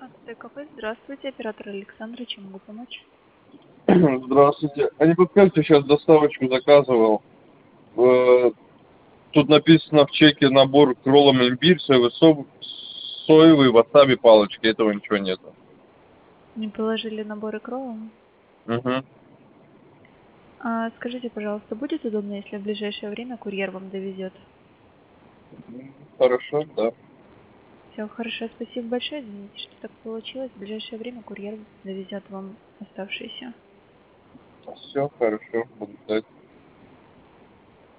ТКП, здравствуйте, оператор Александра, чем могу помочь? Здравствуйте. А не подскажете, сейчас доставочку заказывал. Тут написано в чеке набор к роллам имбирь, соевый, васаби палочки. Этого ничего нету. Не положили наборы к роллам? Угу. Скажите, пожалуйста, будет удобно, если в ближайшее время курьер вам довезет? Хорошо, да. Все хорошо, спасибо большое, извините, что так получилось. В ближайшее время курьер довезет вам оставшиеся. Все хорошо, буду ждать.